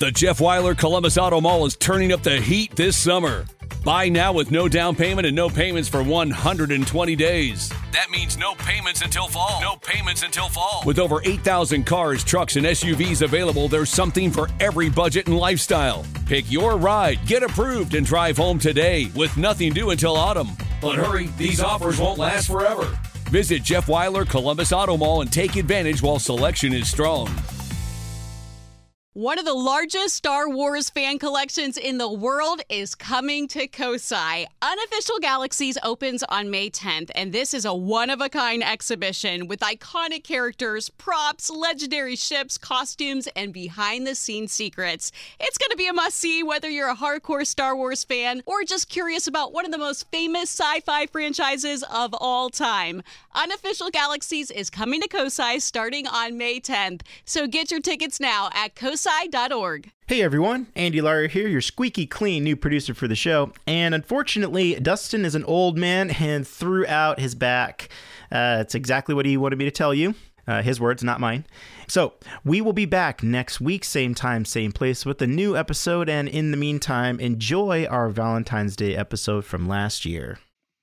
The Jeff Weiler Columbus Auto Mall is turning up the heat this summer. Buy now with no down payment and no payments for 120 days. That means no payments until fall. No payments until fall. With over 8,000 cars, trucks, and SUVs available, there's something for every budget and lifestyle. Pick your ride, get approved, and drive home today with nothing due until autumn. But hurry, these offers won't last forever. Visit Jeff Weiler Columbus Auto Mall and take advantage while selection is strong. One of the largest Star Wars fan collections in the world is coming to Kosai. Unofficial Galaxies opens on May 10th, and this is a one-of-a-kind exhibition with iconic characters, props, legendary ships, costumes, and behind-the-scenes secrets. It's going to be a must-see whether you're a hardcore Star Wars fan or just curious about one of the most famous sci-fi franchises of all time. Unofficial Galaxies is coming to Kosai starting on May 10th, so get your tickets now at kosai.org. Hey everyone, Andy Lawyer here, your squeaky clean new producer for the show. And unfortunately, Dustin is an old man and threw out his back. It's exactly what he wanted me to tell you. His words, not mine. So we will be back next week, same time, same place, with a new episode. And in the meantime, enjoy our Valentine's Day episode from last year.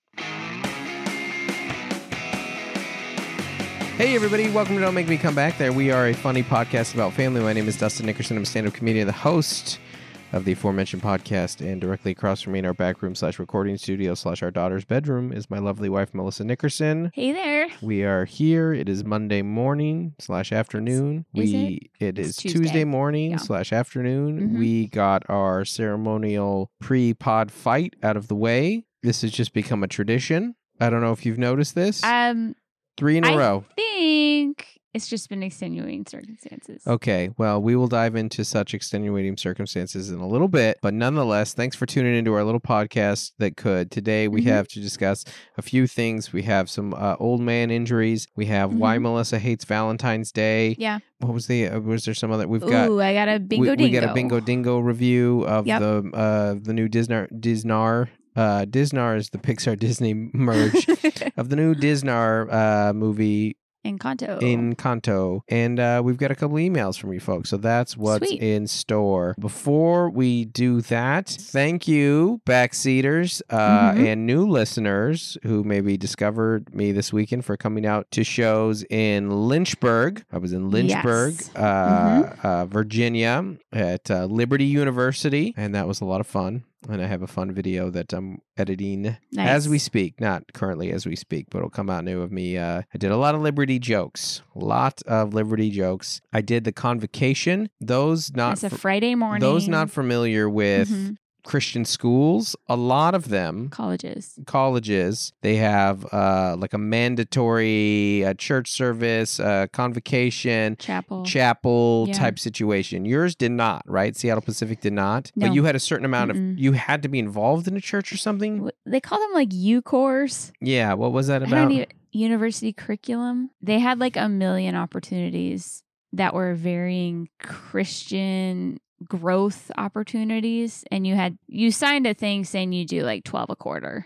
Hey everybody, welcome to Don't Make Me Come Back There. We are a funny podcast about family. My name is Dustin Nickerson. I'm a stand-up comedian, the host of the aforementioned podcast, and directly across from me in our back room / recording studio / our daughter's bedroom is my lovely wife, Melissa Nickerson. Hey there. We are here. It is Monday morning / afternoon. It is Tuesday morning / afternoon. Mm-hmm. We got our ceremonial pre-pod fight out of the way. This has just become a tradition. I don't know if you've noticed this. 3 in a row. I think it's just been extenuating circumstances. Okay, well, we will dive into such extenuating circumstances in a little bit, but nonetheless, thanks for tuning into our little podcast that could. Today, we have to discuss a few things. We have some old man injuries. We have why Melissa hates Valentine's Day. Yeah. What was there some other? I got a bingo dingo. We got a bingo dingo review of the new Disnar. Disnar is the Pixar Disney merge of the new Disnar movie Encanto. And we've got a couple emails from you folks, so that's what's in store. Before we do that, thank you, backseaters and new listeners who maybe discovered me this weekend for coming out to shows in Lynchburg. I was in Lynchburg, Virginia at Liberty University, and that was a lot of fun. And I have a fun video that I'm editing as we speak. Not currently as we speak, but it'll come out new of me. I did a lot of Liberty jokes. I did the Convocation. It's a Friday morning. Those not familiar with Christian schools, a lot of them, colleges, they have like a mandatory church service, convocation, chapel type situation. Yours did not, right? Seattle Pacific did not. No. But you had a certain amount of, you had to be involved in a church or something? They call them like U-course. Yeah, what was that about? University curriculum. They had like a million opportunities that were varying Christian growth opportunities, and you signed a thing saying you do like 12 a quarter.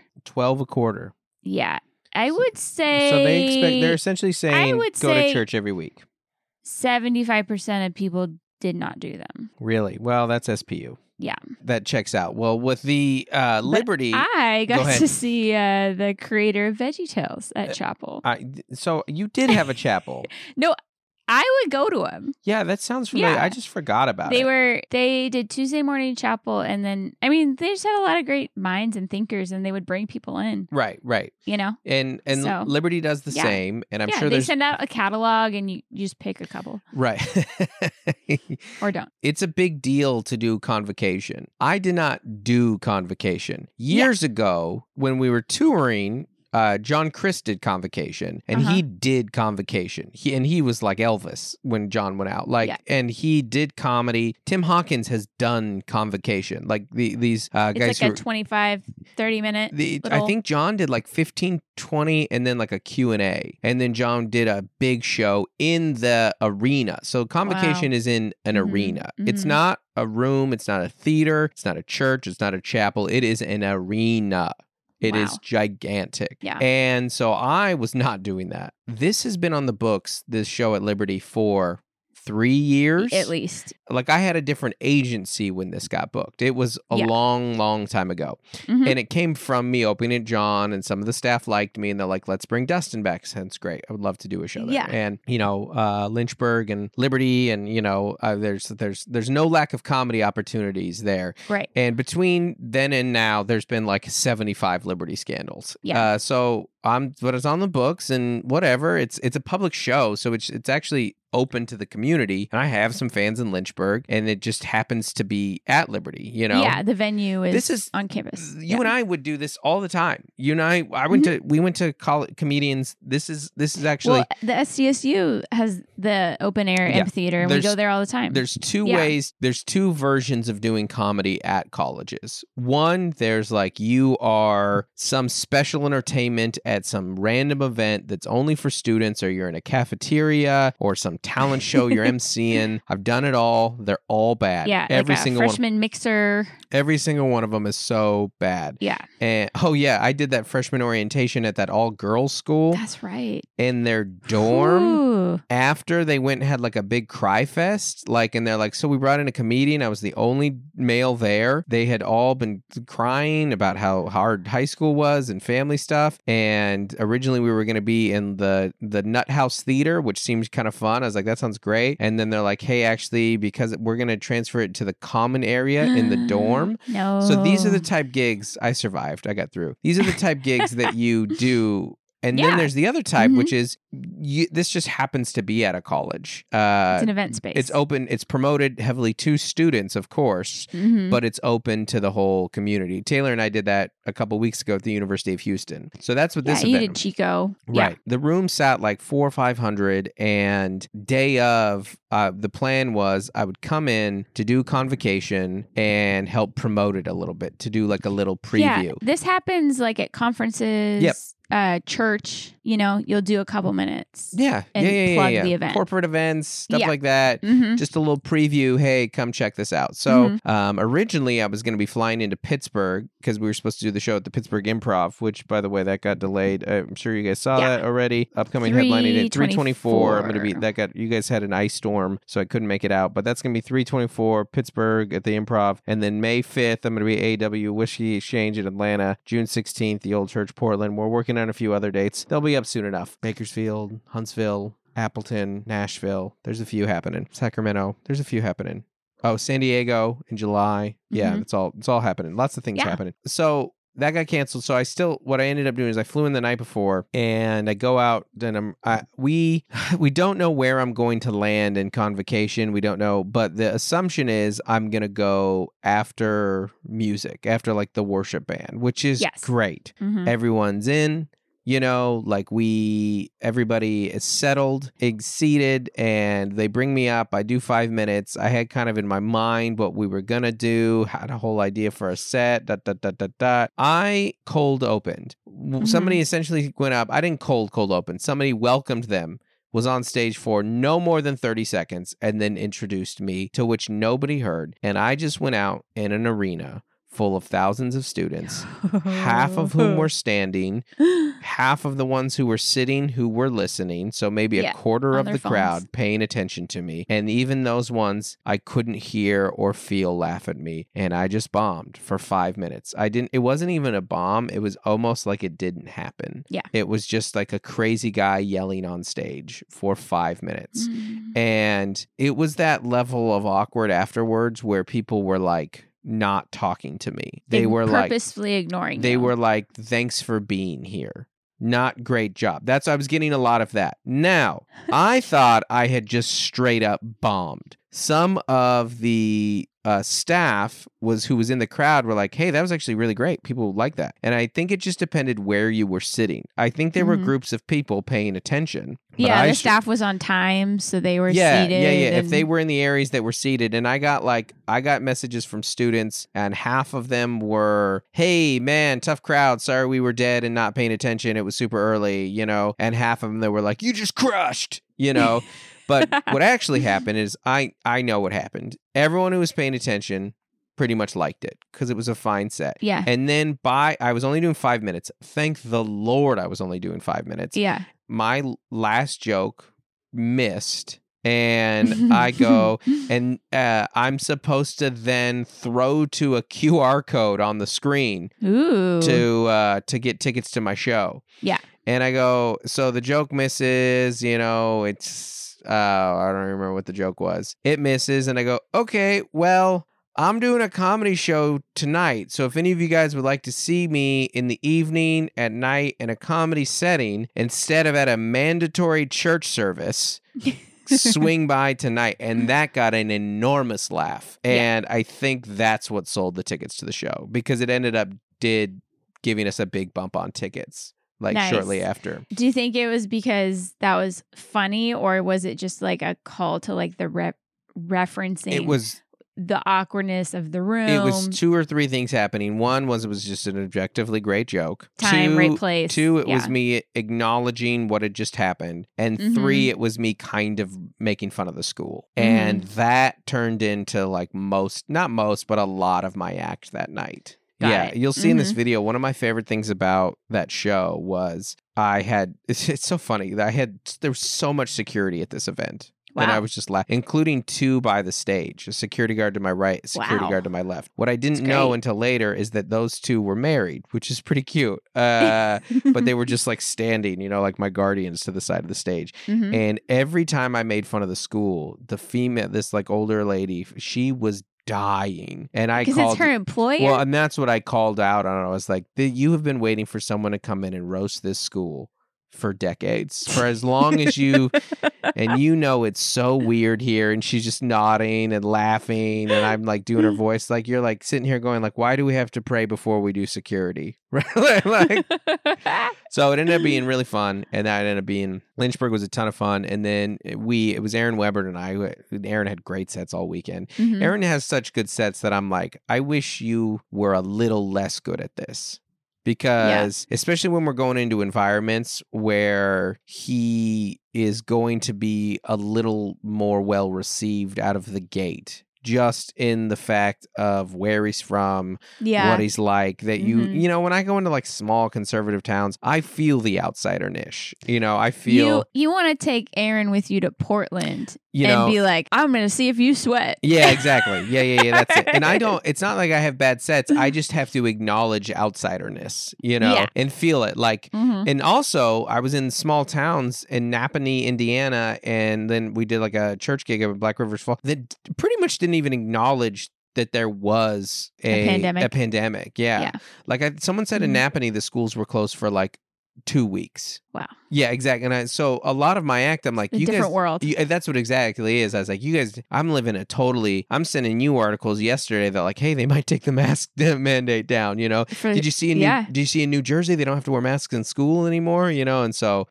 Yeah, I would say. So they're essentially saying go to church every week. 75% of people did not do them. Really? Well, that's SPU. Yeah, that checks out. Well, with the Liberty, I got to see the creator of VeggieTales at chapel. So you did have a chapel. No, I would go to them. Yeah, that sounds familiar. Yeah. I just forgot about it. They did Tuesday morning chapel, and then, I mean, they just had a lot of great minds and thinkers, and they would bring people in. Right. You know? And so, Liberty does the same, and I'm sure they send out a catalog, and you just pick a couple. Right. Or don't. It's a big deal to do Convocation. I did not do Convocation. Years ago, when we were touring, John Chris did Convocation, and he did Convocation. He was like Elvis when John went out. And he did comedy. Tim Hawkins has done Convocation. Like these guys it's like a 25, 30 minute. I think John did like 15, 20, and then like a Q&A. And then John did a big show in the arena. So Convocation is in an arena. It's not a room. It's not a theater. It's not a church. It's not a chapel. It is an arena. It is gigantic. Yeah. And so I was not doing that. This has been on the books, this show at Liberty, for 3 years. At least. Like I had a different agency when this got booked. It was a long, long time ago. Mm-hmm. And it came from me opening at John, and some of the staff liked me, and they're like, let's bring Dustin back. Sounds great. I would love to do a show there. Yeah. And, Lynchburg and Liberty, and, there's no lack of comedy opportunities there. Right. And between then and now, there's been like 75 Liberty scandals. Yeah. But it's on the books and whatever. It's a public show, so it's actually open to the community. And I have some fans in Lynchburg, and it just happens to be at Liberty, Yeah, the venue is on campus. You and I would do this all the time. You and I we went to college comedians. This is actually the SDSU has the open air amphitheater, and we go there all the time. There's two ways. There's two versions of doing comedy at colleges. One, there's like you are some special entertainment at some random event that's only for students, or you're in a cafeteria or some talent show you're emceeing. I've done it all. They're all bad. Yeah, every single freshman mixer. Every single one of them is so bad. Yeah. And I did that freshman orientation at that all girls school. That's right. In their dorm. After they went and had like a big cry fest, and they're like, so we brought in a comedian. I was the only male there. They had all been crying about how hard high school was and family stuff. And originally we were going to be in the Nut House Theater, which seemed kind of fun. I was like, that sounds great. And then they're like, hey, actually, because we're going to transfer it to the common area in the dorm. No. So these are the type gigs I survived. I got through. These are the type gigs that you do. And then there's the other type, which is this just happens to be at a college. It's an event space. It's open. It's promoted heavily to students, of course, but it's open to the whole community. Taylor and I did that a couple weeks ago at the University of Houston. So that's what this event. Yeah, you did Chico. Right. Yeah. The room sat like 400 or 500, and day of, the plan was I would come in to do convocation and help promote it a little bit, to do like a little preview. Yeah, this happens like at conferences. Yep. Church, you'll do a couple minutes. Yeah. And plug the event. Corporate events, stuff like that. Mm-hmm. Just a little preview. Hey, come check this out. So originally I was going to be flying into Pittsburgh because we were supposed to do the show at the Pittsburgh Improv, which, by the way, that got delayed. I'm sure you guys saw that already. Upcoming headlining date, 3/24. I'm going to be, you guys had an ice storm, so I couldn't make it out. But that's going to be 3/24, Pittsburgh at the Improv. And then May 5th, I'm going to be AW Whiskey Exchange in Atlanta. June 16th, the Old Church, Portland. We're working on a few other dates. They'll be up soon enough. Bakersfield, Huntsville, Appleton, Nashville. There's a few happening. Sacramento. There's a few happening. Oh, San Diego in July. Yeah, it's all happening. Lots of things happening. So that got canceled. So what I ended up doing is I flew in the night before, and I go out, and we don't know where I'm going to land in convocation. We don't know, but the assumption is I'm going to go after music, after like the worship band, which is great. Mm-hmm. Everyone's in. Everybody is settled, seated, and they bring me up. I do 5 minutes. I had kind of in my mind what we were going to do, had a whole idea for a set, ... I cold opened. Mm-hmm. Somebody essentially went up. I didn't cold open. Somebody welcomed them, was on stage for no more than 30 seconds, and then introduced me, to which nobody heard. And I just went out in an arena full of thousands of students, half of whom were standing, half of the ones who were sitting who were listening, so maybe a quarter of the crowd paying attention to me. And even those ones I couldn't hear or feel laugh at me, and I just bombed for 5 minutes. It wasn't even a bomb. It was almost like it didn't happen. Yeah. It was just like a crazy guy yelling on stage for 5 minutes. And it was that level of awkward afterwards where people were like, not talking to me. They were purposefully ignoring They you. were like, thanks for being here. Not great job. I was getting a lot of that. Now, I thought I had just straight up bombed. Some of the staff who was in the crowd were like, hey, that was actually really great. People like that. And I think it just depended where you were sitting. I think there were groups of people paying attention. Yeah, the staff was on time, so they were seated. Yeah. If they were in the areas that were seated, and I got messages from students, and half of them were, hey, man, tough crowd. Sorry we were dead and not paying attention. It was super early, and half of them that were like, you just crushed, But what actually happened is I know what happened. Everyone who was paying attention pretty much liked it because it was a fine set. Yeah. And then I was only doing 5 minutes. Thank the Lord I was only doing 5 minutes. Yeah. My last joke missed, And I go, and I'm supposed to then throw to a QR code on the screen to get tickets to my show. Yeah. And I go, so the joke misses, it's, I don't remember what the joke was. It misses. And I go, okay, well, I'm doing a comedy show tonight. So if any of you guys would like to see me in the evening, at night, in a comedy setting, instead of at a mandatory church service, swing by tonight. And that got an enormous laugh. And I think that's what sold the tickets to the show, because it ended up giving us a big bump on tickets. Shortly after. Do you think it was because that was funny, or was it just like a call to like the referencing? It was the awkwardness of the room. It was 2 or 3 things happening. One was it was just an objectively great joke. Time, right place. 2, it was me acknowledging what had just happened. And 3, it was me kind of making fun of the school. And that turned into like not most, but a lot of my act that night. Got it. You'll see in this video, one of my favorite things about that show was it's so funny. There was so much security at this event. Wow. And I was just laughing, including 2 by the stage, a security guard to my right, a security guard to my left. What I didn't know until later is that those 2 were married, which is pretty cute. But they were just like standing, like my guardians to the side of the stage. And every time I made fun of the school, the female, this like older lady, she was dying. And I called, it's her employer. Well, and that's what I called out on. I was like, you have been waiting for someone to come in and roast this school for decades, for as long as you, and it's so weird here. And she's just nodding and laughing, and I'm like doing her voice, like you're like sitting here going like, why do we have to pray before we do security? Right? So it ended up being really fun, and that ended up being Lynchburg was a ton of fun. And then it was Aaron Weber and I. Aaron had great sets all weekend. Aaron has such good sets that I'm like, I wish you were a little less good at this. Because especially when we're going into environments where he is going to be a little more well received out of the gate, just in the fact of where he's from, what he's like, that when I go into like small conservative towns, I feel the outsider niche. I feel you want to take Aaron with you to Portland. And be like, I'm going to see if you sweat. Yeah, exactly. Yeah, that's it. And it's not like I have bad sets. I just have to acknowledge outsiderness, and feel it. Like, and also I was in small towns in Napanee, Indiana, and then we did like a church gig at Black Rivers Fall that pretty much didn't even acknowledge that there was a pandemic. Yeah. Like someone said in Napanee, the schools were closed for like 2 weeks. Wow. Yeah, exactly. And so a lot of my act, I'm like, you different guys, world. That's what exactly is. I was like, you guys, I'm sending you articles yesterday that like, hey, they might take the mask mandate down. Did you see in New Jersey they don't have to wear masks in school anymore? And so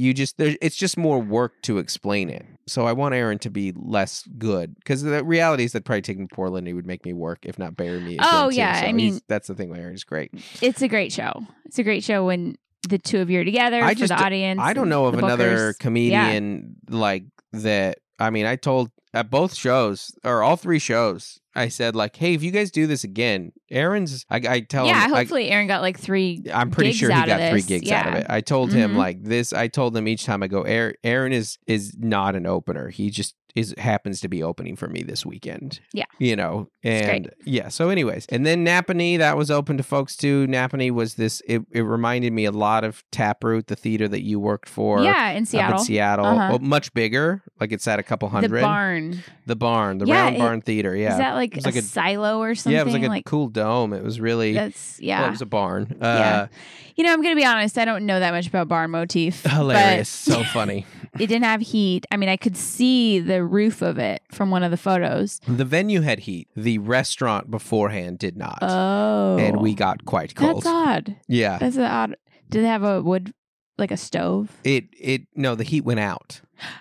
it's just more work to explain it. So I want Aaron to be less good, because the reality is that probably taking Portland, he would make me work, if not bury me. Oh yeah, so I mean that's the thing with Aaron. He's great. It's a great show. It's a great show when the 2 of you are together for the audience. I don't know of another comedian like that. I mean, I told at both shows, or all 3 shows, I said like, hey, if you guys do this again, Aaron's, I tell him. Yeah, hopefully Aaron got like 3 I'm pretty gigs sure he out got of 3 this. gigs out of it. I told him like this. I told him each time I go, Aaron is not an opener. He just happens to be opening for me this weekend. Yeah. And yeah. So anyways, and then Napanee, that was open to folks too. Napanee was this, it reminded me a lot of Taproot, the theater that you worked for. Yeah, in Seattle. Well, much bigger. Like it's at a couple hundred. The barn, the Round Barn Theater. Yeah. Is that like a silo or something? Yeah, it was like a cool dome. It was really, it was a barn. I'm going to be honest. I don't know that much about barn motif. Hilarious. So funny. It didn't have heat. I mean, I could see the roof of it from one of the photos. The venue had heat. The restaurant beforehand did not. Oh. And we got quite cold. That's odd. Yeah. That's odd. Did it have a wood, like a stove? No, the heat went out.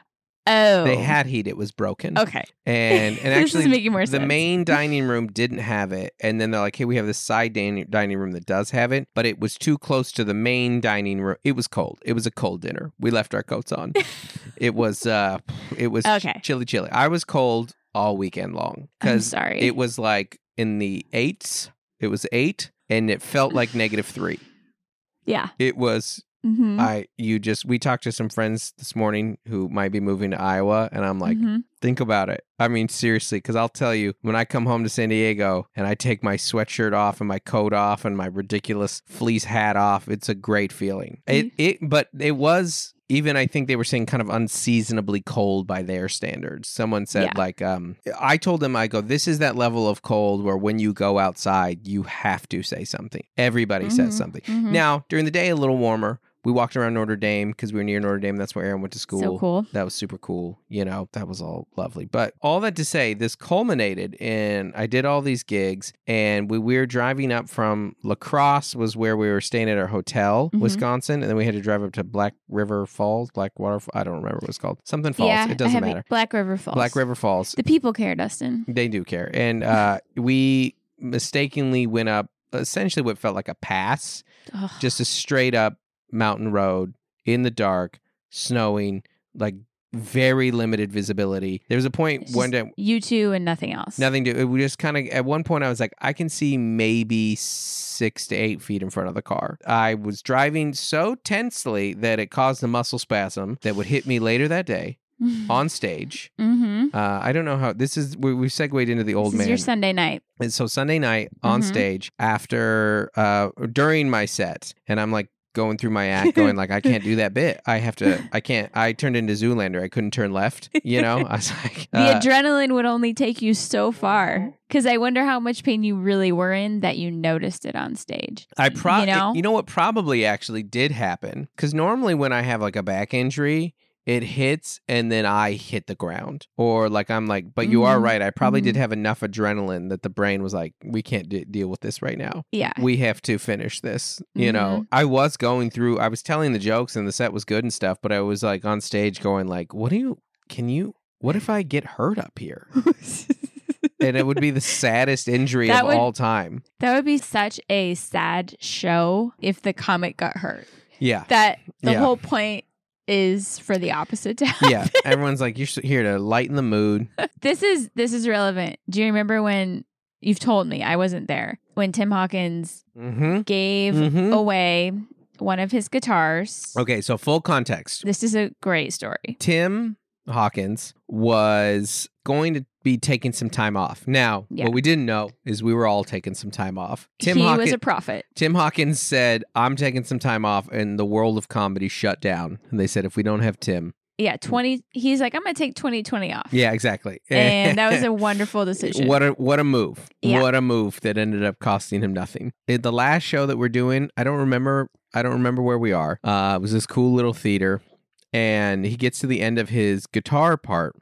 Oh. They had heat. It was broken. Okay. And this actually, is making more sense. The main dining room didn't have it. And then they're like, hey, we have this side dining room that does have it. But it was too close to the main dining room. It was cold. It was a cold dinner. We left our coats on. It was okay. chilly. I was cold all weekend long. I'm sorry. It was like in the 8s. It was 8. And it felt like -3. Yeah. It was We talked to some friends this morning who might be moving to Iowa, and I'm like, think about it. I mean, seriously, because I'll tell you, when I come home to San Diego and I take my sweatshirt off and my coat off and my ridiculous fleece hat off, it's a great feeling. But it was, even I think they were saying kind of unseasonably cold by their standards. Someone said I told them, I go, this is that level of cold where when you go outside, you have to say something. Everybody says something. Now, during the day, a little warmer. We walked around Notre Dame because we were near Notre Dame. That's where Aaron went to school. So cool. That was super cool. That was all lovely. But all that to say, this culminated in, I did all these gigs, and we were driving up from La Crosse, was where we were staying at our hotel, Wisconsin, and then we had to drive up to Blackwater Falls. I don't remember what it's called. Something Falls. Yeah, it doesn't matter. Black River Falls. Black River Falls. The people care, Dustin. They do care. And we mistakenly went up essentially what felt like a pass, just a straight up mountain road in the dark, snowing, like very limited visibility. There was a point one day, you two and nothing else. We just kind of, at one point I was like, I can see maybe 6 to 8 feet in front of the car. I was driving so tensely that it caused a muscle spasm that would hit me later that day on stage. I don't know how this is. We segued into the old man. This is your Sunday night. And so Sunday night on stage after, during my set, and I'm like, going through my act, going like, I can't do that bit. I can't. I turned into Zoolander. I couldn't turn left. I was like, the adrenaline would only take you so far. Because I wonder how much pain you really were in that you noticed it on stage. You know what probably actually did happen? Because normally when I have like a back injury, it hits and then I hit the ground. Or like I'm like, but you are right. I probably did have enough adrenaline that the brain was like, we can't deal with this right now. Yeah. We have to finish this. I was going through, I was telling the jokes and the set was good and stuff, but I was like on stage going like, what if I get hurt up here? And it would be the saddest injury of all time. That would be such a sad show if the comic got hurt. Yeah. That the whole point is for the opposite to happen. Yeah, everyone's like, you're here to lighten the mood. This is relevant. Do you remember when, you've told me, I wasn't there, when Tim Hawkins gave away one of his guitars? Okay, so full context. This is a great story. Tim Hawkins was going to be taking some time off. Now, what we didn't know is we were all taking some time off. He was a prophet. Tim Hawkins said, I'm taking some time off, and the world of comedy shut down. And they said, if we don't have Tim. Yeah, he's like, I'm going to take 2020 off. Yeah, exactly. And that was a wonderful decision. What a move. Yeah. What a move that ended up costing him nothing. The last show that we're doing, I don't remember where we are. It was this cool little theater. And he gets to the end of his guitar part.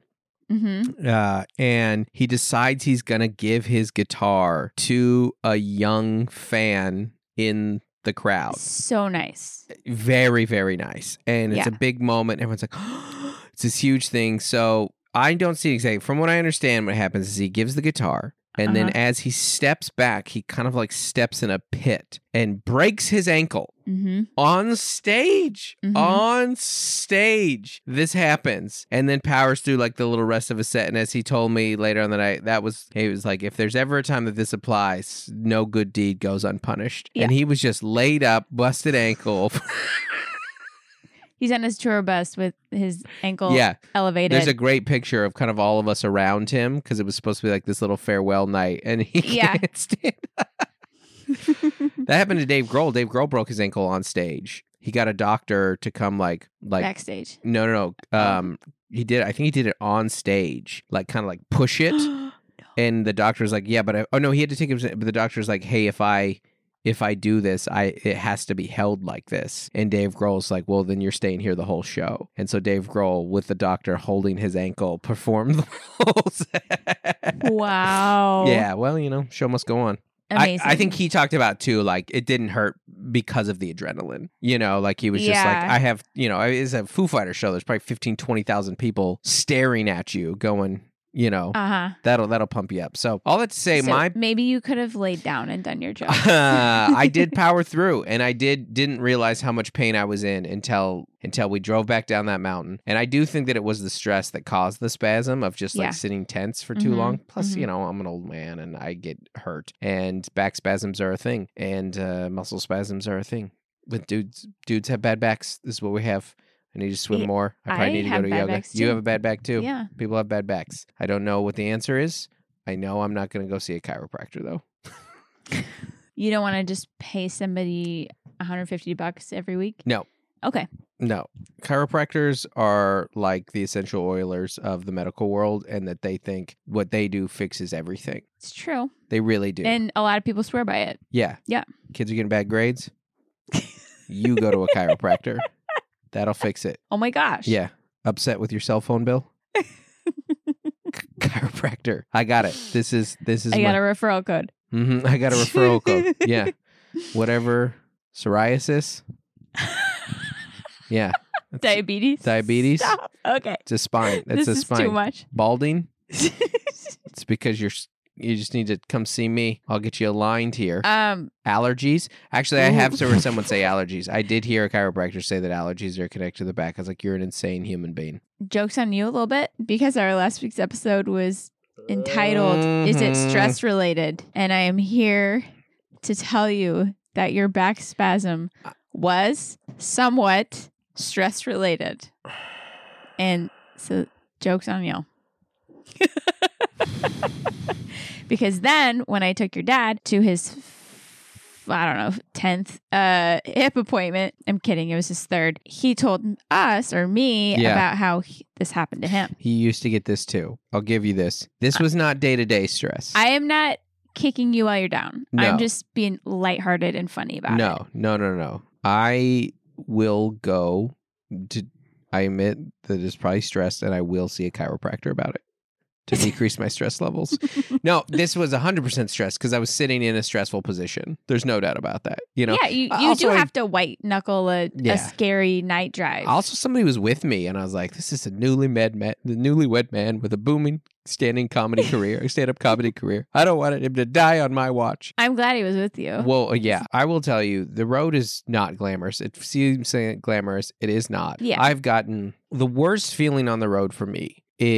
And he decides he's going to give his guitar to a young fan in the crowd. So nice. Very, very nice. And it's a big moment. Everyone's like, oh, it's this huge thing. So I don't see exactly. From what I understand, what happens is he gives the guitar. And then as he steps back, he kind of like steps in a pit and breaks his ankle on stage. On stage. This happens. And then powers through like the little rest of his set. And as he told me later on the night, he was like, if there's ever a time that this applies, no good deed goes unpunished. Yeah. And he was just laid up, busted ankle. He's on his tour bus with his ankle elevated. There's a great picture of kind of all of us around him because it was supposed to be like this little farewell night, and he can't stand up. That happened to Dave Grohl. Dave Grohl broke his ankle on stage. He got a doctor to come like backstage. No. He did. I think he did it on stage, like kind of like push it. No. And the doctor's like, yeah, but he had to take him. But the doctor's like, hey, if I do this, it has to be held like this. And Dave Grohl's like, well, then you're staying here the whole show. And so Dave Grohl, with the doctor holding his ankle, performed the whole set. Wow. Yeah, well, show must go on. Amazing. I think he talked about, too, like, it didn't hurt because of the adrenaline. Like he was just like, I have, it's a Foo Fighters show. There's probably 15, 20,000 people staring at you going... that'll pump you up. So all that to say, maybe you could have laid down and done your job. I did power through, and I didn't realize how much pain I was in until we drove back down that mountain. And I do think that it was the stress that caused the spasm of just like sitting tense for too long. Plus, I'm an old man and I get hurt, and back spasms are a thing, and muscle spasms are a thing. with dudes have bad backs. This is what we have. I need to swim more. I probably need to go to yoga. You have a bad back too. Yeah. People have bad backs. I don't know what the answer is. I know I'm not going to go see a chiropractor though. You don't want to just pay somebody $150 every week? No. Okay. No. Chiropractors are like the essential oilers of the medical world, and that they think what they do fixes everything. It's true. They really do. And a lot of people swear by it. Yeah. Yeah. Kids are getting bad grades. You go to a chiropractor. That'll fix it. Oh my gosh. Yeah. Upset with your cell phone bill? Chiropractor. I got it. This is I got a referral code. Mm-hmm. I got a referral code. Yeah. Whatever. Psoriasis. Yeah. Diabetes. Stop. Okay. It's a spine. That's this a spine. Is too much. Balding. It's because you just need to come see me. I'll get you aligned here. Allergies. Actually, I have heard someone say allergies. I did hear a chiropractor say that allergies are connected to the back. I was like, you're an insane human being. Joke's on you a little bit because our last week's episode was entitled, Is it stress related? And I am here to tell you that your back spasm was somewhat stress related. And so joke's on you. Because then when I took your dad to his, 10th hip appointment, I'm kidding, it was his 3rd, he told us or me about how this happened to him. He used to get this too. I'll give you this. This was not day-to-day stress. I am not kicking you while you're down. No. I'm just being lighthearted and funny about it. No. I will go to, I admit that it's probably stressed, and I will see a chiropractor about it to decrease my stress levels. No, this was 100% stress because I was sitting in a stressful position. The's no doubt about that. You know? Yeah, you do have to white knuckle a scary night drive. Also, somebody was with me, and I was like, this is a newlywed man with a booming stand-up comedy career. I don't want him to die on my watch. I'm glad he was with you. Well, yeah, I will tell you, the road is not glamorous. It seems glamorous. It is not. Yeah. I've gotten the worst feeling on the road for me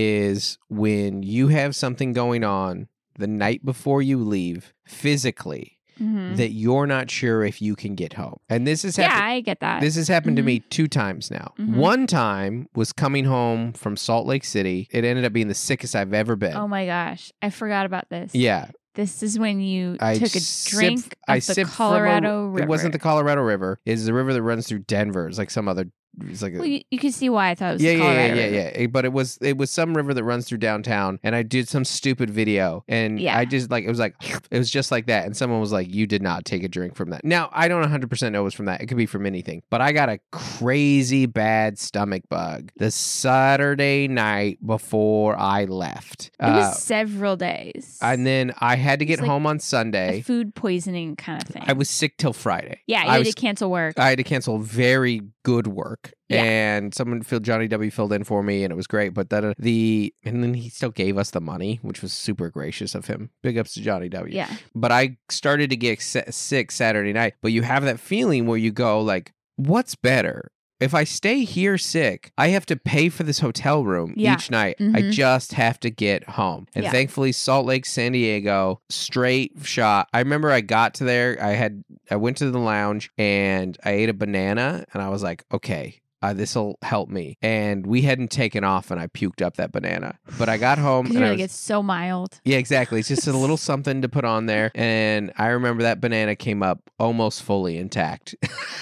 is when you have something going on the night before you leave physically that you're not sure if you can get home. And this has happened. Yeah, I get that. This has happened to me 2 times now. One time was coming home from Salt Lake City. It ended up being the sickest I've ever been. Oh my gosh. I forgot about this. Yeah. This is when you took a drink of the Colorado River. It wasn't the Colorado River. It's the river that runs through Denver. It's like some other... It's like well, you can see why I thought it was the Colorado River. Yeah. But it was some river that runs through downtown, and I did some stupid video, and I just it was just like that, and someone was like, "You did not take a drink from that." Now I don't 100% know it was from that. It could be from anything, but I got a crazy bad stomach bug the Saturday night before I left. It was several days, and then I had to get home on Sunday. A food poisoning kind of thing. I was sick till Friday. Yeah, you had to cancel work. I had to cancel very good work. Yeah. And Johnny W filled in for me, and it was great. But and then he still gave us the money, which was super gracious of him. Big ups to Johnny W. Yeah. But I started to get sick Saturday night. But you have that feeling where you go like, what's better? If I stay here sick, I have to pay for this hotel room each night. I just have to get home. And thankfully, Salt Lake, San Diego, straight shot. I remember I got to there. I went to the lounge and I ate a banana, and I was like, okay, this will help me. And we hadn't taken off, and I puked up that banana. But I got home. And it's so mild. Yeah, exactly. It's just a little something to put on there. And I remember that banana came up almost fully intact.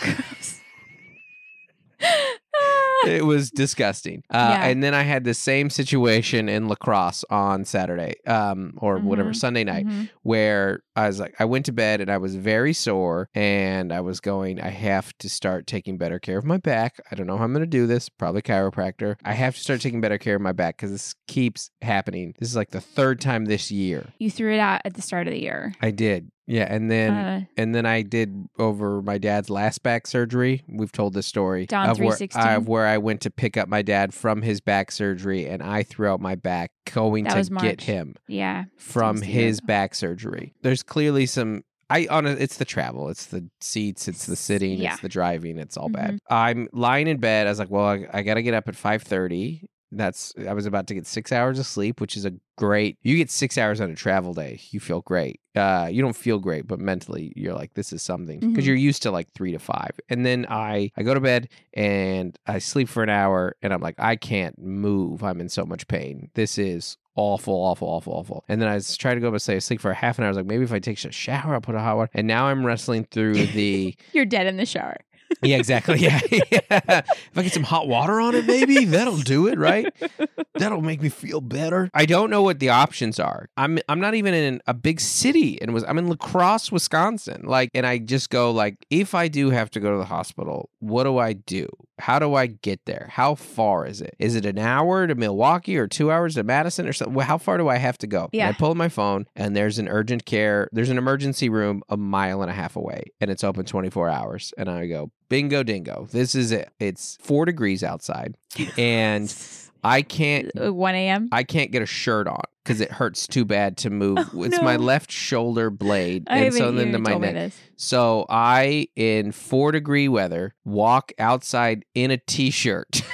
It was disgusting. And then I had the same situation in La Crosse on Saturday or whatever, Sunday night, where I was like, I went to bed and I was very sore, and I was going, I have to start taking better care of my back. I don't know how I'm going to do this. Probably chiropractor. I have to start taking better care of my back because this keeps happening. This is like the 3rd time this year. You threw it out at the start of the year. I did. Yeah, and then I did over my dad's last back surgery. We've told this story Don 316 where I went to pick up my dad from his back surgery, and I threw out my back going to get him. Yeah, from his back surgery. There's clearly some. It's the travel, it's the seats, it's the sitting, it's the driving, it's all bad. I'm lying in bed. I was like, well, I got to get up at 5:30. I was about to get 6 hours of sleep, which is you get 6 hours on a travel day. You feel great. You don't feel great, but mentally you're like, this is something, because you're used to like 3 to 5. And then I go to bed and I sleep for an hour and I'm like, I can't move. I'm in so much pain. This is awful. And then I was trying to go to sleep for a half an hour. I was like, maybe if I take a shower, I'll put a hot water. And now I'm wrestling through the... You're dead in the shower. Yeah, exactly. Yeah. If I get some hot water on it, maybe that'll do it, right? That'll make me feel better. I don't know what the options are. I'm not even in a big city, and I'm in La Crosse, Wisconsin. And I just go if I do have to go to the hospital, what do I do? How do I get there? How far is it? Is it an hour to Milwaukee or 2 hours to Madison or something? How far do I have to go? Yeah. And I pull up my phone, and there's an emergency room a mile and a half away, and it's open 24 hours. And I go, bingo dingo. This is it. It's 4 degrees outside, and I can't... 1 a.m.? I can't get a shirt on because it hurts too bad to move. It's my left shoulder blade. And so then to my neck. So I, in 4-degree weather, walk outside in a t-shirt.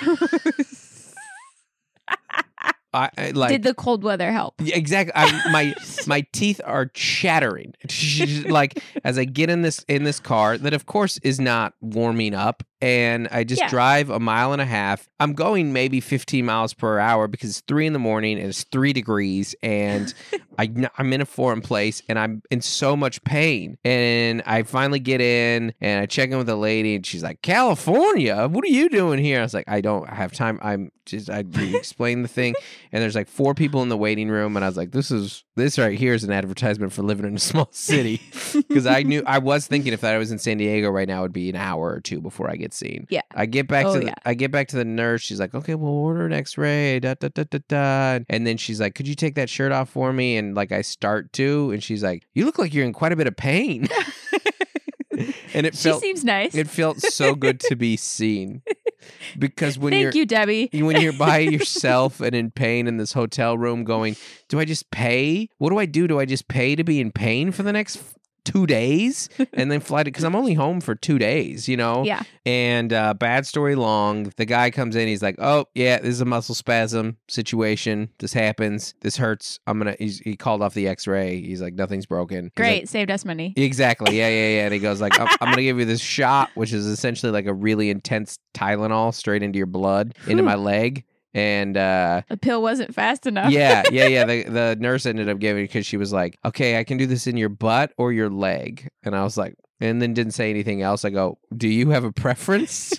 Did the cold weather help? Exactly. My teeth are chattering. As I get in this car that of course is not warming up, and I just drive a mile and a half. I'm going maybe 15 miles per hour because it's 3 a.m. and it's 3 degrees, and I'm in a foreign place and I'm in so much pain. And I finally get in and I check in with a lady, and she's like, "California? What are you doing here?" I was like, "I don't have time." I explained the thing, and there's 4 people in the waiting room, and I was like, this right here is an advertisement for living in a small city, because I was thinking if I was in San Diego right now, it would be an hour or 2 before I get seen. Yeah. I get back to the nurse. She's like, "Okay, we'll order an X-ray." And then she's like, "Could you take that shirt off for me?" And I start to, and she's like, "You look like you're in quite a bit of pain." And she seems nice. It felt so good to be seen. Because Thank you, Debbie. When you're by yourself and in pain in this hotel room going, do I just pay? What do I do? Do I just pay to be in pain for the next 2 days and then fly to, because I'm only home for 2 days, Yeah. And bad story long, the guy comes in, he's like, "Oh yeah, this is a muscle spasm situation. This happens. This hurts. He called off the X-ray. He's like, nothing's broken." Great, saved us money. Exactly. Yeah. And he goes I'm gonna give you this shot, which is essentially a really intense Tylenol straight into your blood, into my leg. And the pill wasn't fast enough. Yeah. The nurse ended up giving it because she was like, "Okay, I can do this in your butt or your leg." And I was like, and then didn't say anything else. I go, "Do you have a preference?"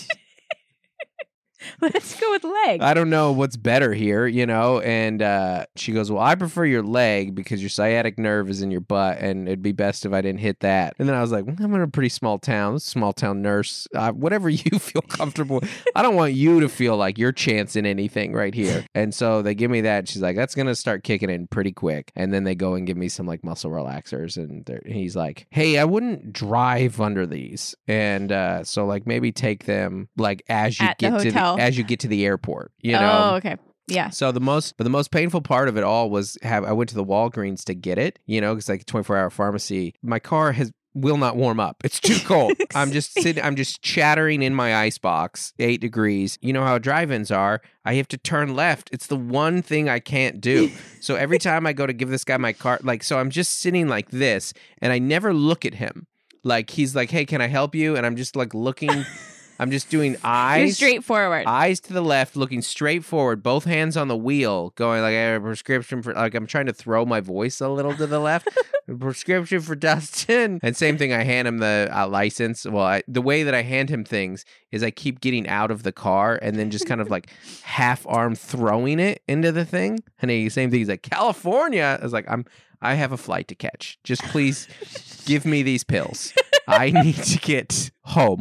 Let's go with leg. I don't know what's better here, And she goes, "Well, I prefer your leg because your sciatic nerve is in your butt, and it'd be best if I didn't hit that." And then I was like, "I'm in a pretty small town. Small town nurse. Whatever you feel comfortable. I don't want you to feel like you're chancing anything right here." And so they give me that. And she's like, "That's gonna start kicking in pretty quick." And then they go and give me some muscle relaxers, and he's like, "Hey, I wouldn't drive under these, and so maybe take them as you get to the airport, Oh, okay. Yeah. So the most painful part of it all was I went to the Walgreens to get it, because 24-hour pharmacy. My car will not warm up. It's too cold. I'm just sitting. I'm just chattering in my ice box, 8 degrees. You know how drive-ins are. I have to turn left. It's the one thing I can't do. So every time I go to give this guy my car, so I'm just sitting like this, and I never look at him. He's like, "Hey, can I help you?" And I'm just looking. I'm just doing eyes. You're straightforward. Eyes to the left, looking straight forward, both hands on the wheel, going I have a prescription for, I'm trying to throw my voice a little to the left. Prescription for Dustin. And same thing, I hand him the license. Well, the way that I hand him things is I keep getting out of the car and then just kind of half arm throwing it into the thing. And same thing, he's like, "California." I was like, I have a flight to catch. Just please give me these pills. I need to get home.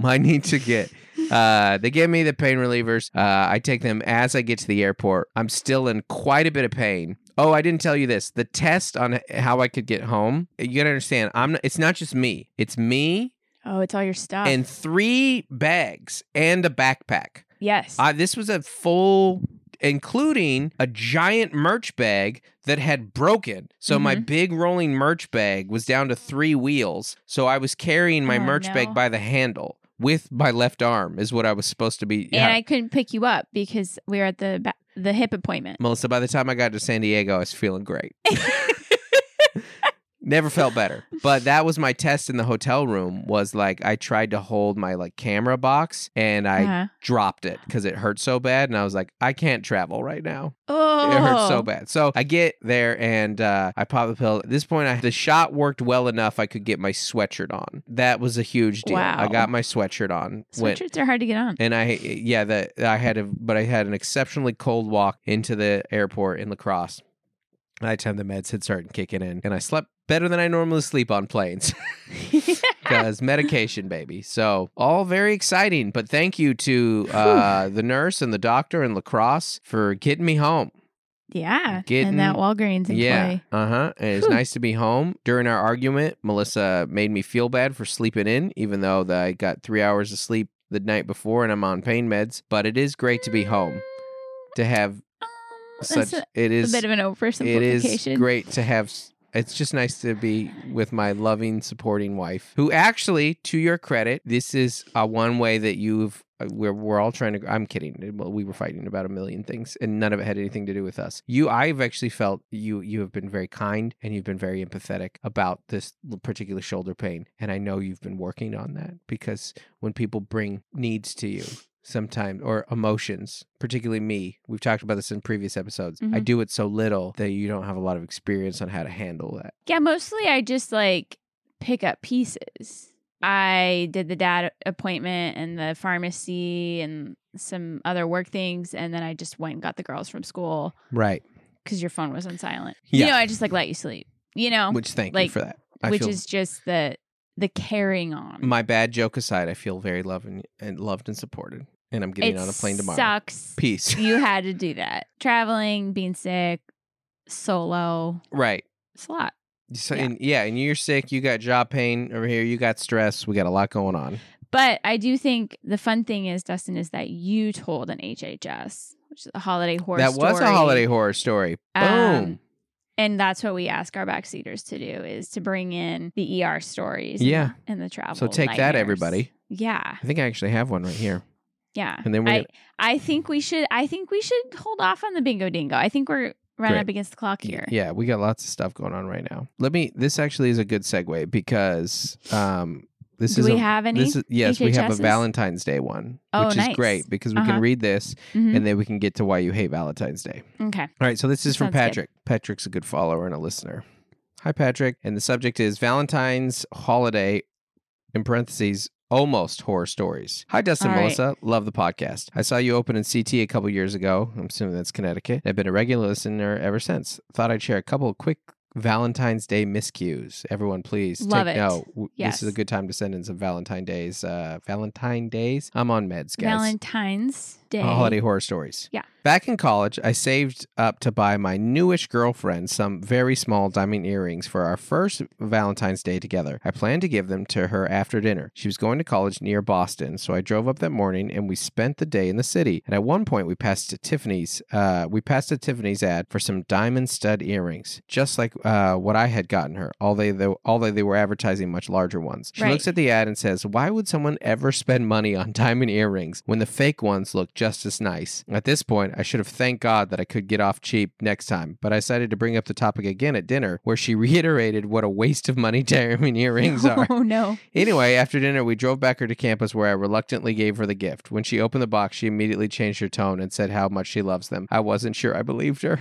They give me the pain relievers. I take them as I get to the airport. I'm still in quite a bit of pain. Oh, I didn't tell you this. The test on how I could get home, you gotta understand, it's not just me. It's me. Oh, it's all your stuff. And 3 bags and a backpack. Yes. This was a full, including a giant merch bag that had broken. So my big rolling merch bag was down to 3 wheels. So I was carrying my merch bag by the handle with my left arm is what I was supposed to be. And I couldn't pick you up because we were at the the hip appointment. Melissa, by the time I got to San Diego, I was feeling great. Never felt better. But that was my test in the hotel room, was like I tried to hold my like camera box and I dropped it because it hurt so bad. And I was like, I can't travel right now. Oh. It hurts so bad. So I get there and I pop the pill. At this point, the shot worked well enough I could get my sweatshirt on. That was a huge deal. Wow. I got my sweatshirt on. Sweatshirts are hard to get on. And I had an exceptionally cold walk into the airport in La Crosse. By the time the meds had started kicking in, and I slept better than I normally sleep on planes because medication, baby. So all very exciting. But thank you to the nurse and the doctor in La Crosse for getting me home. Yeah, and that Walgreens employee. And it's nice to be home. During our argument, Melissa made me feel bad for sleeping in, even though I got 3 hours of sleep the night before and I'm on pain meds. But it is great to be home, to have it is a bit of an oversimplification. It is great to have. It's just nice to be with my loving, supporting wife, who actually, to your credit, this is one way that we're all trying to. I'm kidding. We were fighting about a million things, and none of it had anything to do with us. I've actually felt you have been very kind and you've been very empathetic about this particular shoulder pain, and I know you've been working on that, because when people bring needs to you, sometimes, or emotions, particularly me, we've talked about this in previous episodes. I do it so little that you don't have a lot of experience on how to handle that. Yeah, mostly I just like pick up pieces. I did the dad appointment and the pharmacy and some other work things, and then I just went and got the girls from school. Right. Because your phone was on silent. Yeah. I just like let you sleep. Which thank you for that. Is just the carrying on. My bad joke aside, I feel very loved and supported. And I'm getting on a plane tomorrow. Sucks. Peace. You had to do that. Traveling, being sick, solo. Right. It's a lot. So, and you're sick. You got job pain over here. You got stress. We got a lot going on. But I do think the fun thing is, Dustin, is that you told an HHS, which is a holiday horror story. That was a holiday horror story. Boom. And that's what we ask our backseaters to do, is to bring in the ER stories. And the travel. So take that, everybody. Yeah. I think I actually have one right here. Yeah. And then I think we should hold off on the bingo dingo. I think we're running up against the clock here. Yeah, we got lots of stuff going on right now. This actually is a good segue, because we have any? Yes, we have a Valentine's Day one, which is great, because we can read this and then we can get to why you hate Valentine's Day. Okay. All right, so this is from Patrick. Good. Patrick's a good follower and a listener. Hi, Patrick. And the subject is Valentine's holiday, in parentheses, almost horror stories. Hi, Dustin and Melissa. Love the podcast. I saw you open in CT a couple years ago. I'm assuming that's Connecticut. I've been a regular listener ever since. Thought I'd share a couple of quick Valentine's Day miscues. Everyone, please Love take it. note. Yes. This is a good time to send in some Valentine Days. Valentine Days? I'm on meds, guys. Valentine's Day. Holiday horror stories. Yeah. Back in college, I saved up to buy my newish girlfriend some very small diamond earrings for our first Valentine's Day together. I planned to give them to her after dinner. She was going to college near Boston, so I drove up that morning and we spent the day in the city. And at one point, we passed a Tiffany's ad for some diamond stud earrings, just like what I had gotten her, although they were advertising much larger ones. She looks at the ad and says, "Why would someone ever spend money on diamond earrings when the fake ones look just as nice?" At this point, I should have thanked God that I could get off cheap next time, but I decided to bring up the topic again at dinner, where she reiterated what a waste of money diamond earrings are. Oh, no. Anyway, after dinner, we drove back her to campus, where I reluctantly gave her the gift. When she opened the box, she immediately changed her tone and said how much she loves them. I wasn't sure I believed her.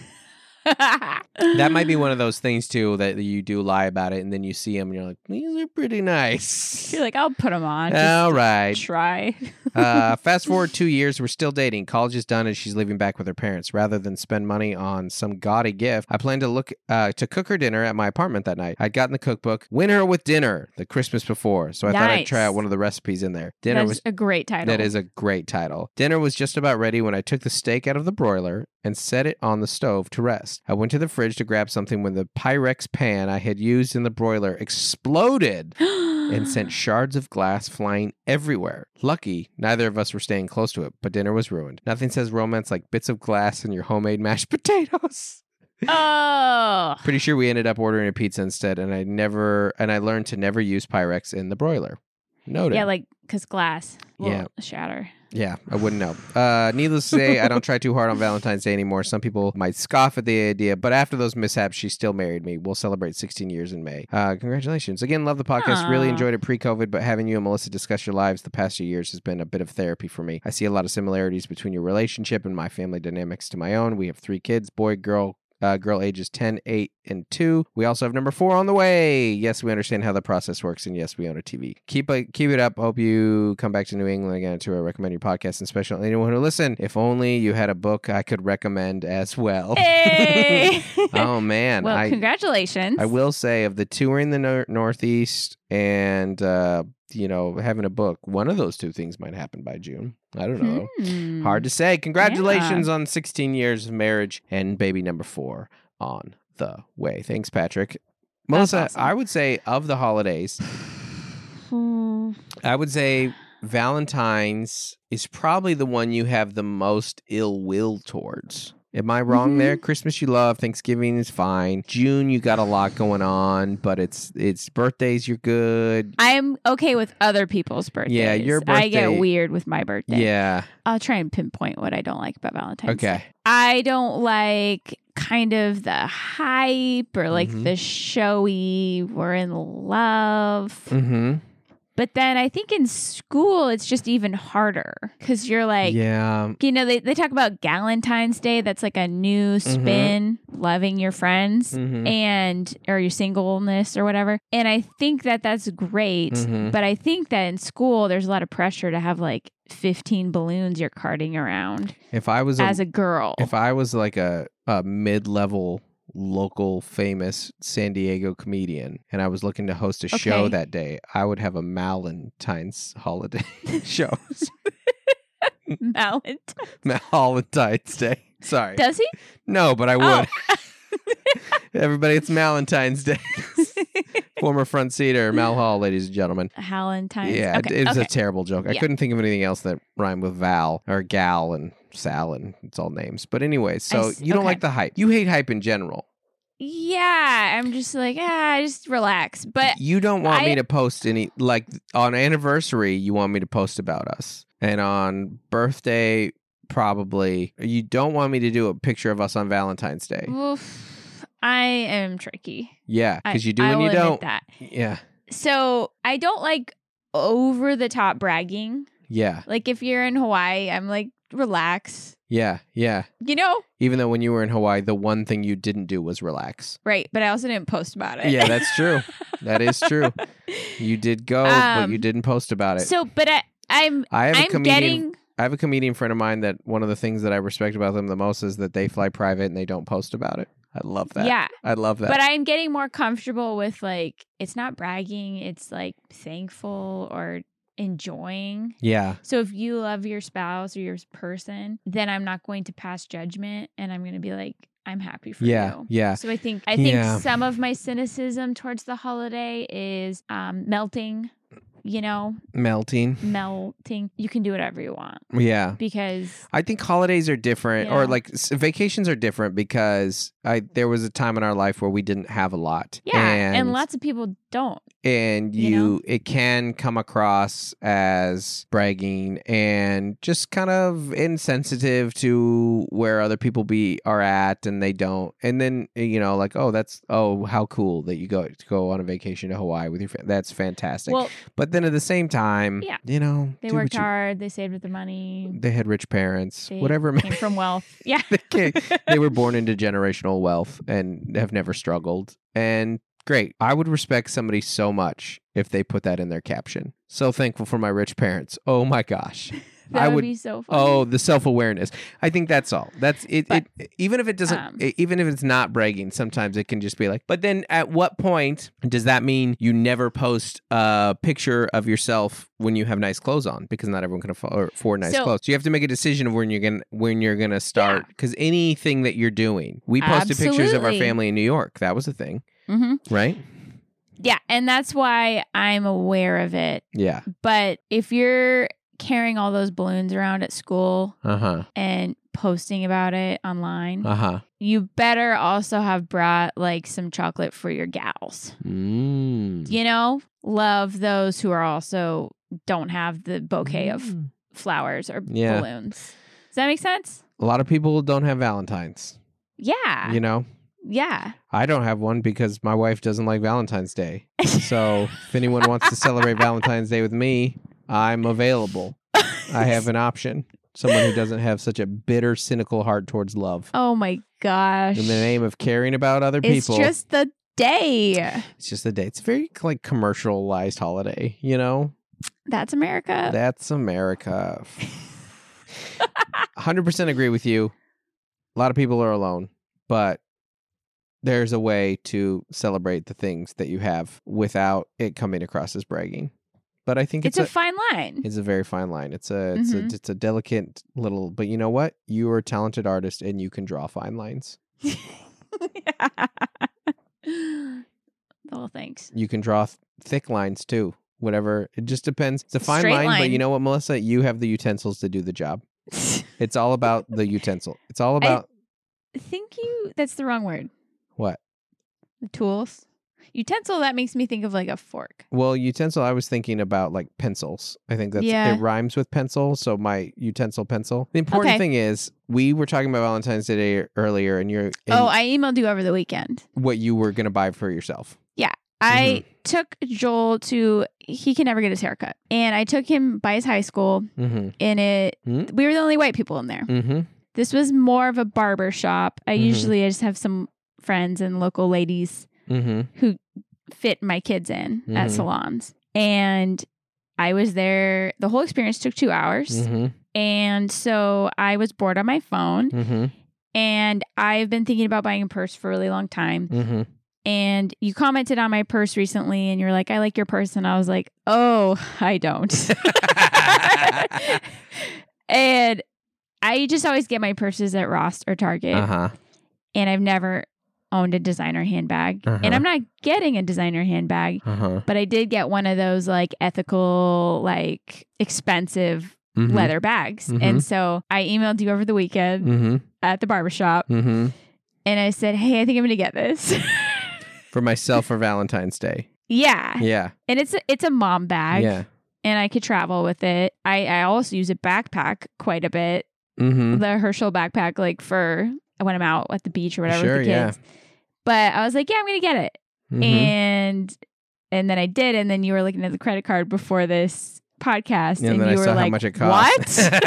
That might be one of those things too, that you do lie about it and then you see them and you're like, these are pretty nice. You're like, I'll put them on. All right. Try. Fast forward 2 years, we're still dating. College is done and she's living back with her parents. Rather than spend money on some gaudy gift, I planned to cook her dinner at my apartment that night. I'd gotten the cookbook, Win Her with Dinner, the Christmas before. So I thought I'd try out one of the recipes in there. That's a great title. That is a great title. Dinner was just about ready when I took the steak out of the broiler and set it on the stove to rest. I went to the fridge to grab something when the Pyrex pan I had used in the broiler exploded and sent shards of glass flying everywhere. Lucky, neither of us were staying close to it, but dinner was ruined. Nothing says romance like bits of glass in your homemade mashed potatoes. Oh. Pretty sure we ended up ordering a pizza instead, and I learned to never use Pyrex in the broiler. Noted. Yeah, because glass will shatter. Yeah, I wouldn't know. Needless to say, I don't try too hard on Valentine's Day anymore. Some people might scoff at the idea, but after those mishaps, she still married me. We'll celebrate 16 years in May. Congratulations. Again, love the podcast. Aww. Really enjoyed it pre-COVID, but having you and Melissa discuss your lives the past 2 years has been a bit of therapy for me. I see a lot of similarities between your relationship and my family dynamics to my own. We have 3 kids, boy, girl ages 10, 8, and 2. We also have number 4 on the way. Yes, we understand how the process works, and yes, we own a TV. Keep it up. Hope you come back to New England again to recommend your podcast, and special anyone who listen. If only you had a book I could recommend as well. Hey! Oh, man. Well, congratulations. I will say, of the touring the Northeast and having a book, one of those 2 things might happen by June. I don't know. Hard to say. Congratulations on 16 years of marriage and baby number 4 on the way. Thanks, Patrick. Melissa, awesome. I would say of the holidays, I would say Valentine's is probably the one you have the most ill will towards. Am I wrong there? Christmas you love, Thanksgiving is fine. June you got a lot going on, but it's birthdays you're good. I'm okay with other people's birthdays. Yeah, your birthday. I get weird with my birthday. Yeah. I'll try and pinpoint what I don't like about Valentine's Day. Okay. I don't like kind of the hype or like the showy, we're in love. Mm-hmm. But then I think in school, it's just even harder because you're like, they talk about Galentine's Day. That's like a new spin, loving your friends or your singleness or whatever. And I think that that's great. But I think that in school, there's a lot of pressure to have like 15 balloons you're carting around. If I was as a girl, if I was like a mid-level local famous San Diego comedian and I was looking to host a show that day, I would have a Valentine's holiday show. Valentine's Day. Sorry. Does he? No, but I would. Everybody, it's Valentine's Day. Former front seater, Mal Hall, ladies and gentlemen. Valentine's. Yeah, it was a terrible joke. I couldn't think of anything else that rhymed with Val or Gal and Sal, and it's all names. But anyway, so you don't like the hype. You hate hype in general. Yeah, I'm just like, just relax. But you don't want me to post any, like on anniversary, you want me to post about us. And on birthday, probably, you don't want me to do a picture of us on Valentine's Day. Oof, I am tricky. Yeah, because you do and you don't. That. Yeah. So I don't like over the top bragging. Yeah. Like if you're in Hawaii, I'm like, relax. Yeah, yeah. You know? Even though when you were in Hawaii, the one thing you didn't do was relax. Right, but I also didn't post about it. Yeah, that's true. That is true. You did go, but you didn't post about it. So, but I have a comedian friend of mine that one of the things that I respect about them the most is that they fly private and they don't post about it. I love that. Yeah. I love that. But I'm getting more comfortable with like, it's not bragging, it's like thankful or enjoying. Yeah. So if you love your spouse or your person, then I'm not going to pass judgment and I'm going to be like, I'm happy for you. Yeah. So I think some of my cynicism towards the holiday is melting. Melting. You can do whatever you want. Yeah. Because I think holidays are different or like vacations are different because there was a time in our life where we didn't have a lot. Yeah. And lots of people don't. And it can come across as bragging and just kind of insensitive to where other people are at and they don't. And then, like, how cool that you go on a vacation to Hawaii with your family. That's fantastic. Well, but then at the same time, they worked hard. They saved with their money. They had rich parents. They whatever. Came from wealth. Yeah. They were born into generational wealth and have never struggled. And great. I would respect somebody so much if they put that in their caption. So thankful for my rich parents. Oh my gosh. That would be so funny. Oh, the self-awareness. I think that's all. That's it. But, even if it doesn't, even if it's not bragging, sometimes it can just be like, but then at what point does that mean you never post a picture of yourself when you have nice clothes on? Because not everyone can afford nice clothes. So you have to make a decision of when you're gonna start. Because anything that you're doing, we posted pictures of our family in New York. That was a thing, right? Yeah, and that's why I'm aware of it. Yeah, but if you're carrying all those balloons around at school and posting about it online, you better also have brought like some chocolate for your gals. Love those who are also don't have the bouquet of flowers or balloons. Does that make sense? A lot of people don't have Valentine's. Yeah. You know? Yeah. I don't have one because my wife doesn't like Valentine's Day. So if anyone wants to celebrate Valentine's Day with me, I'm available. I have an option. Someone who doesn't have such a bitter, cynical heart towards love. Oh my gosh. In the name of caring about other people. It's just the day. It's just the day. It's a very like commercialized holiday, you know? That's America. That's America. 100% agree with you. A lot of people are alone, but there's a way to celebrate the things that you have without it coming across as bragging. But I think it's a fine line. It's a very fine line. It's a delicate little. But you know what? You are a talented artist, and you can draw fine lines. Well, thanks. You can draw thick lines too. Whatever. It just depends. It's a fine line, but you know what, Melissa? You have the utensils to do the job. It's all about the utensil. It's all about. I think that's the wrong word. What? The tools. Utensil, that makes me think of like a fork. Well, utensil, I was thinking about like pencils. I think it rhymes with pencil. So my utensil pencil. The important thing is we were talking about Valentine's Day earlier and I emailed you over the weekend. What you were going to buy for yourself. Yeah. I took Joel he can never get his haircut. And I took him by his high school and we were the only white people in there. Mm-hmm. This was more of a barber shop. I just have some friends and local ladies who fit my kids in at salons. And I was there. The whole experience took 2 hours. And so I was bored on my phone. And I've been thinking about buying a purse for a really long time. And you commented on my purse recently and you're like, I like your purse. And I was like, oh, I don't. And I just always get my purses at Ross or Target. And I've never owned a designer handbag. And I'm not getting a designer handbag, but I did get one of those like ethical, like expensive leather bags. And so I emailed you over the weekend at the barbershop and I said, hey, I think I'm going to get this. For myself for Valentine's Day. Yeah. Yeah. And it's a mom bag. Yeah. And I could travel with it. I also use a backpack quite a bit. The Herschel backpack, like for when I'm out at the beach or whatever with the kids. Yeah. But I was like, yeah, I'm going to get it. And then I did. And then you were looking at the credit card before this podcast. And then you I were saw like, how much it cost. What?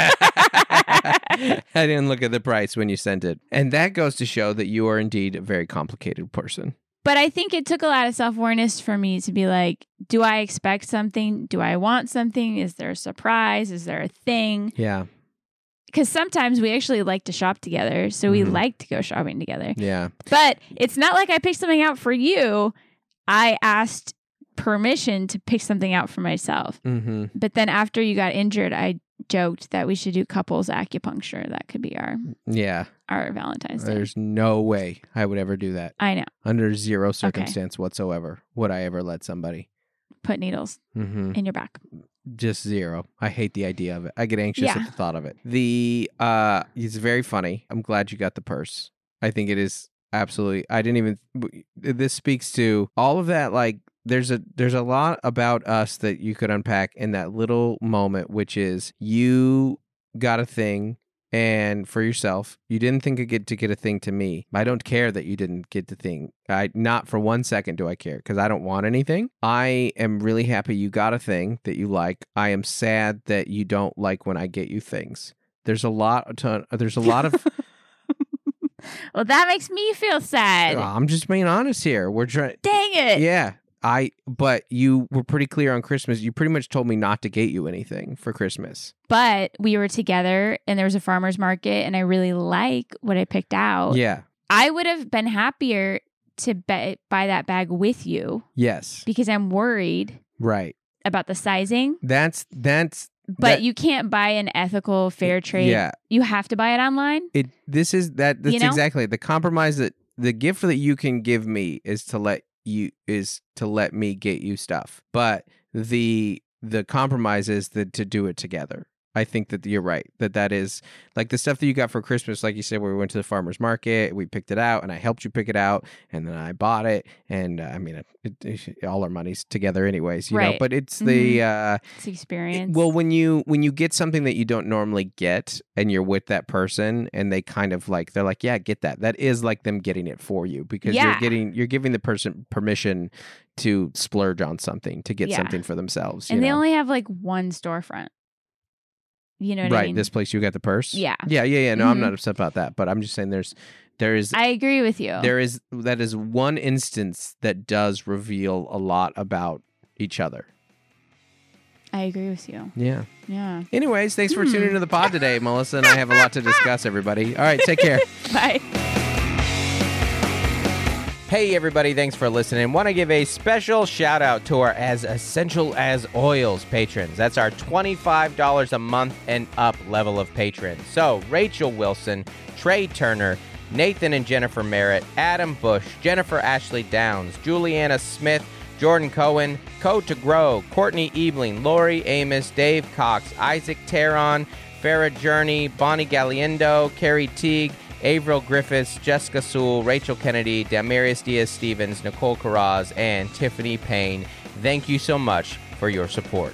I didn't look at the price when you sent it. And that goes to show that you are indeed a very complicated person. But I think it took a lot of self-awareness for me to be like, do I expect something? Do I want something? Is there a surprise? Is there a thing? Yeah. Because sometimes we actually like to shop together. So we like to go shopping together. Yeah. But it's not like I picked something out for you. I asked permission to pick something out for myself. But then after you got injured, I joked that we should do couples acupuncture. That could be our Valentine's Day. There's no way I would ever do that. I know. Under zero circumstance whatsoever would I ever let somebody put needles in your back. Just zero. I hate the idea of it. I get anxious at the thought of it. It's very funny. I'm glad you got the purse. I think it is absolutely. This speaks to all of that. Like there's a lot about us that you could unpack in that little moment, which is you got a thing. And for yourself, you didn't think to get a thing to me. I don't care that you didn't get the thing. Not for 1 second do I care because I don't want anything. I am really happy you got a thing that you like. I am sad that you don't like when I get you things. There's a lot of. Well, that makes me feel sad. I'm just being honest here. We're trying. Dang it. Yeah. But you were pretty clear on Christmas. You pretty much told me not to get you anything for Christmas. But we were together and there was a farmer's market and I really like what I picked out. Yeah. I would have been happier to buy that bag with you. Yes. Because I'm worried. Right. About the sizing. But you can't buy an ethical fair trade. Yeah. You have to buy it online. That's exactly the compromise that the gift that you can give me is to let me get you stuff, but the compromise is to do it together. I think that you're right. That is like the stuff that you got for Christmas, like you said, where we went to the farmer's market, we picked it out, and I helped you pick it out, and then I bought it, and I mean, all our money's together anyways, you know. But it's it's experience. When you get something that you don't normally get, and you're with that person, and they kind of like they're like, yeah, get that. That is like them getting it for you because you're giving the person permission to splurge on something, to get something for themselves, and they only have like one storefront. You know what I mean? Right, this place you got the purse? Yeah. Yeah. No, I'm not upset about that, but I'm just saying there is I agree with you. That is one instance that does reveal a lot about each other. I agree with you. Yeah. Yeah. Anyways, thanks for tuning into the pod today, Melissa, and I have a lot to discuss, everybody. All right, take care. Bye. Hey everybody, thanks for listening. Want to give a special shout out to our As Essential as Oils patrons. That's our $25 a month and up level of patrons. So Rachel Wilson, Trey Turner, Nathan and Jennifer Merritt, Adam Bush, Jennifer Ashley Downs, Juliana Smith, Jordan Cohen, Code to Grow, Courtney Ebling, Lori Amos, Dave Cox, Isaac Terron, Farrah Journey, Bonnie Galiendo, Carrie Teague, Avril Griffiths, Jessica Sewell, Rachel Kennedy, Damarius Diaz-Stevens, Nicole Carraz, and Tiffany Payne. Thank you so much for your support.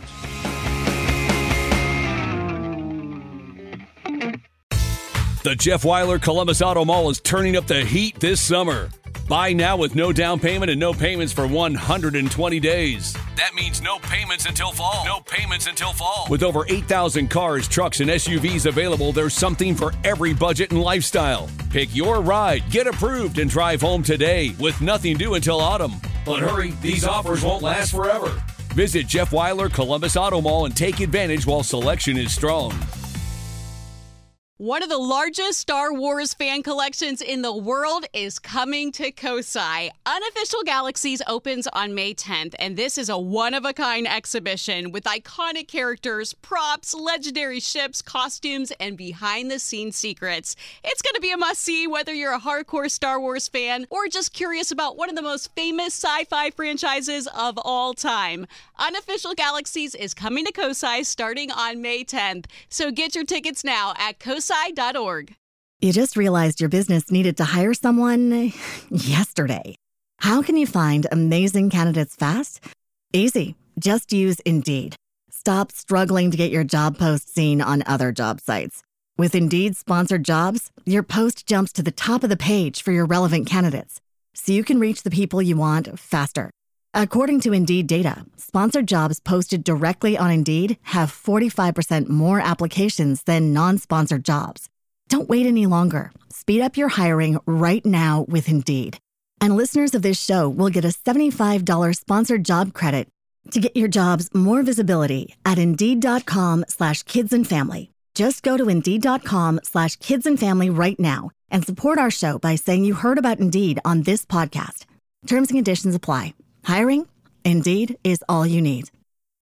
The Jeff Weiler Columbus Auto Mall is turning up the heat this summer. Buy now with no down payment and no payments for 120 days. That means no payments until fall. No payments until fall. With over 8,000 cars, trucks, and SUVs available, there's something for every budget and lifestyle. Pick your ride, get approved, and drive home today with nothing due until autumn. But hurry, these offers won't last forever. Visit Jeff Weiler Columbus Auto Mall and take advantage while selection is strong. One of the largest Star Wars fan collections in the world is coming to Kosai. Unofficial Galaxies opens on May 10th, and this is a one-of-a-kind exhibition with iconic characters, props, legendary ships, costumes, and behind-the-scenes secrets. It's going to be a must-see whether you're a hardcore Star Wars fan or just curious about one of the most famous sci-fi franchises of all time. Unofficial Galaxies is coming to Kosai starting on May 10th, so get your tickets now at kosai.org. You just realized your business needed to hire someone yesterday. How can you find amazing candidates fast? Easy. Just use Indeed. Stop struggling to get your job post seen on other job sites. With Indeed sponsored jobs, your post jumps to the top of the page for your relevant candidates, so you can reach the people you want faster. According to Indeed data, sponsored jobs posted directly on Indeed have 45% more applications than non-sponsored jobs. Don't wait any longer. Speed up your hiring right now with Indeed. And listeners of this show will get a $75 sponsored job credit to get your jobs more visibility at Indeed.com/kidsandfamily. Just go to Indeed.com/kidsandfamily right now and support our show by saying you heard about Indeed on this podcast. Terms and conditions apply. Hiring? Indeed is all you need.